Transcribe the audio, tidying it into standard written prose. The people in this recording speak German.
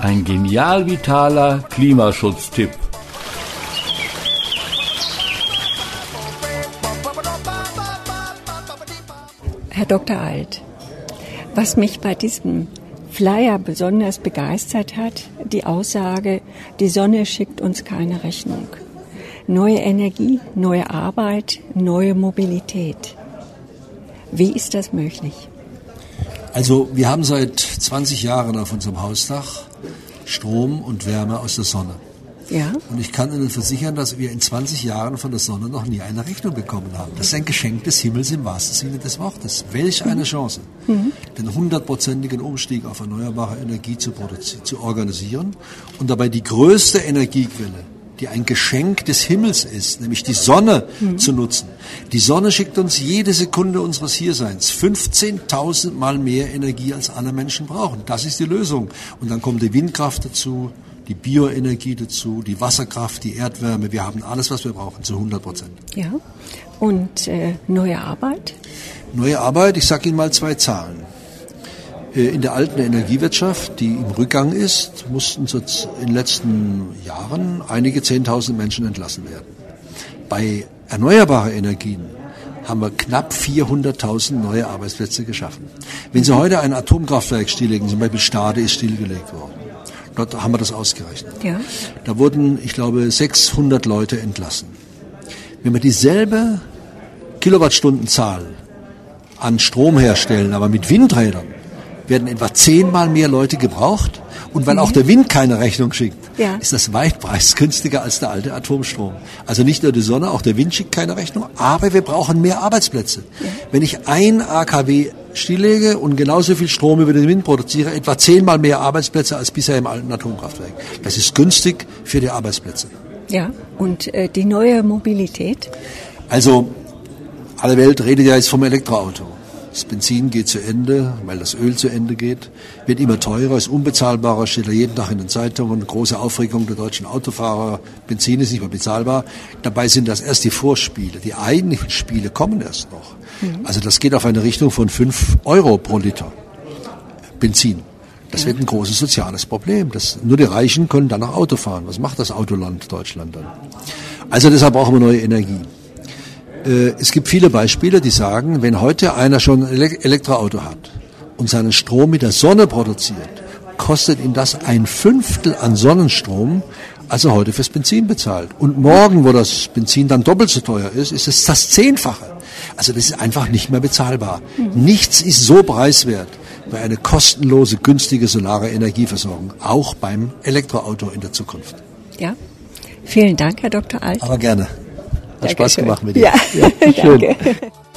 Ein genial vitaler Klimaschutztipp. Herr Dr. Alt, was mich bei diesem Flyer besonders begeistert hat, die Aussage, die Sonne schickt uns keine Rechnung. Neue Energie, neue Arbeit, neue Mobilität. Wie ist das möglich? Also wir haben seit 20 Jahren auf unserem Hausdach Strom und Wärme aus der Sonne. Ja. Und ich kann Ihnen versichern, dass wir in 20 Jahren von der Sonne noch nie eine Rechnung bekommen haben. Das ist ein Geschenk des Himmels im wahrsten Sinne des Wortes. Welch eine Chance, den 100%igen Umstieg auf erneuerbare Energie zu organisieren und dabei die größte Energiequelle, die ein Geschenk des Himmels ist, nämlich die Sonne zu nutzen. Die Sonne schickt uns jede Sekunde unseres Hierseins 15.000 Mal mehr Energie, als alle Menschen brauchen. Das ist die Lösung. Und dann kommt die Windkraft dazu, die Bioenergie dazu, die Wasserkraft, die Erdwärme. Wir haben alles, was wir brauchen, zu 100%. Ja. Und neue Arbeit? Neue Arbeit, ich sage Ihnen mal 2 Zahlen. In der alten Energiewirtschaft, die im Rückgang ist, mussten in den letzten Jahren einige 10.000 Menschen entlassen werden. Bei erneuerbaren Energien haben wir knapp 400.000 neue Arbeitsplätze geschaffen. Wenn Sie heute ein Atomkraftwerk stilllegen, zum Beispiel Stade ist stillgelegt worden, dort haben wir das ausgerechnet. Ja. Da wurden, ich glaube, 600 Leute entlassen. Wenn wir dieselbe Kilowattstundenzahl an Strom herstellen, aber mit Windrädern, werden etwa 10-mal mehr Leute gebraucht. Und weil auch der Wind keine Rechnung schickt, ist das weit preisgünstiger als der alte Atomstrom. Also nicht nur die Sonne, auch der Wind schickt keine Rechnung, aber wir brauchen mehr Arbeitsplätze. Ja. Wenn ich ein AKW stilllege und genauso viel Strom über den Wind produziere, etwa 10-mal mehr Arbeitsplätze als bisher im alten Atomkraftwerk. Das ist günstig für die Arbeitsplätze. Ja, und die neue Mobilität? Also, alle Welt redet ja jetzt vom Elektroauto. Das Benzin geht zu Ende, weil das Öl zu Ende geht, wird immer teurer, ist unbezahlbarer, steht ja jeden Tag in den Zeitungen, große Aufregung der deutschen Autofahrer, Benzin ist nicht mehr bezahlbar. Dabei sind das erst die Vorspiele, die eigentlichen Spiele kommen erst noch. Also das geht auf eine Richtung von 5 Euro pro Liter Benzin. Das wird ein großes soziales Problem. Nur die Reichen können dann noch Auto fahren. Was macht das Autoland Deutschland dann? Also deshalb brauchen wir neue Energie. Es gibt viele Beispiele, die sagen, wenn heute einer schon ein Elektroauto hat und seinen Strom mit der Sonne produziert, kostet ihn das 1/5 an Sonnenstrom, als er heute fürs Benzin bezahlt. Und morgen, wo das Benzin dann doppelt so teuer ist, ist es das 10-fache. Also das ist einfach nicht mehr bezahlbar. Nichts ist so preiswert wie eine kostenlose, günstige solare Energieversorgung, auch beim Elektroauto in der Zukunft. Ja, vielen Dank, Herr Dr. Alt. Aber gerne. Hat Spaß gemacht mit dir. Ja, schön. Danke.